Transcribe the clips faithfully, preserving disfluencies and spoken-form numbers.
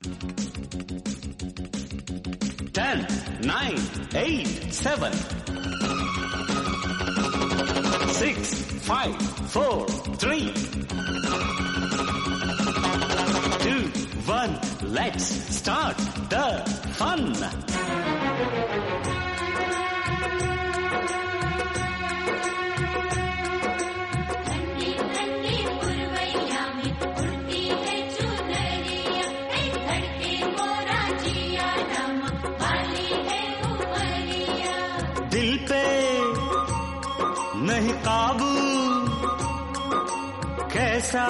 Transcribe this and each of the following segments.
Ten, nine, eight, seven, six, five, four, three, two, one. Let's start the fun. दिल पे नहीं काबू, कैसा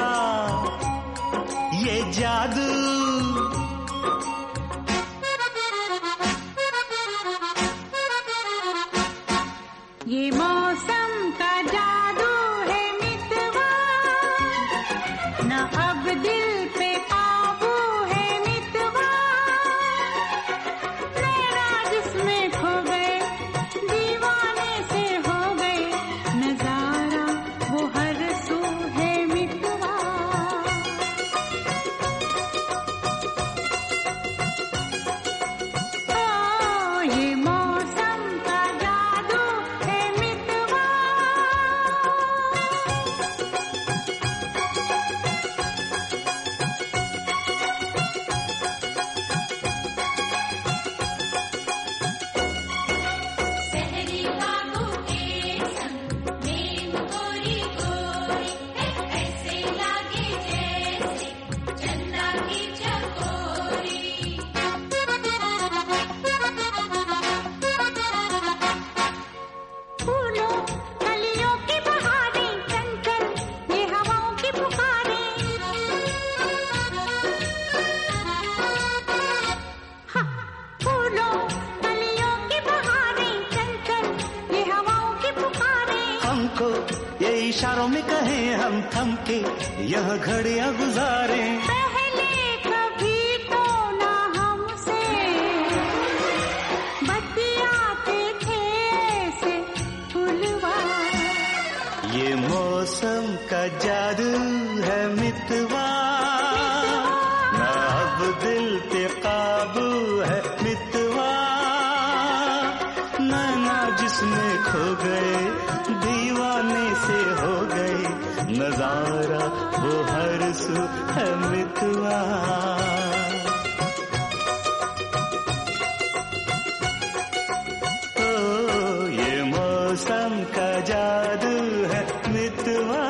ये जादू, ये मौसम का जादू है मितवा, न अब दिल पे काबू है मितवा, नैना जिसमें खो गए दीवाने से हो गए, नजारा वो हर सू है मितवा। ओ ये मौसम का जादू है मितवा। सहरी बाबू के संग में गोरी गोरी ऐसे लागे जैसे चंदा की चकोरी। फूलों कलियों की बहारें चंचल ये हवाओं की पुकारें, हाँ, फूलों कलियों की बहारें चंचल ये हवाओं की पुकारें। हमको ये इशारों में कहें हम थम के यह घड़ियां गुजारें। पहले कभी तो ना हमसे बतियाते थे ऐसे फुलवा। ये मौसम का जादू है मितवा, ना अब दिल पे काबू है मितवा, नैना जिसमें खो गए दीवाने से हो गए, नजारा वो हर सू है मितवा। ओ ये मौसम का जादू है मितवा।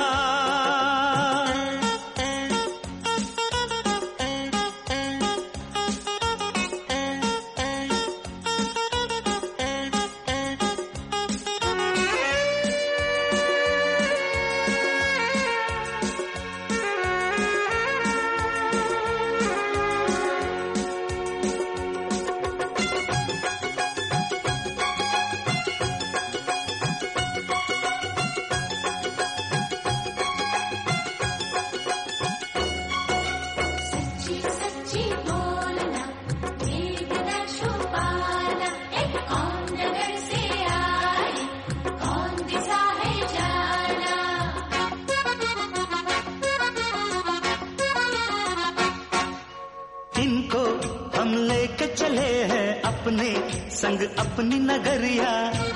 सच्ची सच्ची बोलना एक न छुपाना, एक कौन नगर से आए कौन दिशा है जाना। इनको हम लेके चले हैं अपने संग अपनी नगरिया,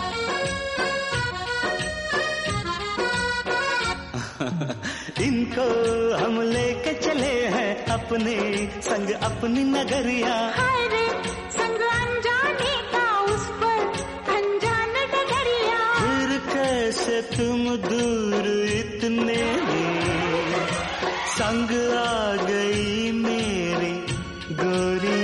इनको हम लेके चले हैं अपने संग अपनी नगरिया। हाय रे संग अनजाने का उस पर अनजान डगरिया। फिर कैसे तुम दूर इतने संग आ गई मेरी गोरी।